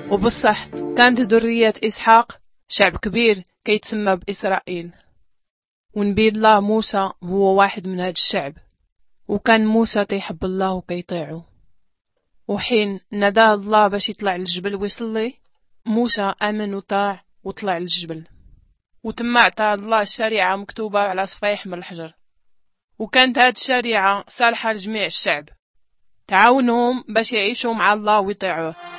وبالصح كانت ذرية إسحاق شعب كبير كيتسمى بإسرائيل. ونبي الله موسى هو واحد من هاد الشعب، وكان موسى تيحب الله وكيطيعو. وحين ناداه الله باش يطلع للجبل ويصلي، موسى آمن وطاع وطلع للجبل، وتما عطاه الله الشريعة مكتوبة على صفايح من الحجر. وكانت هاد الشريعة صالحة لجميع الشعب، تعاونهم باش يعيشوا مع الله ويطيعوه.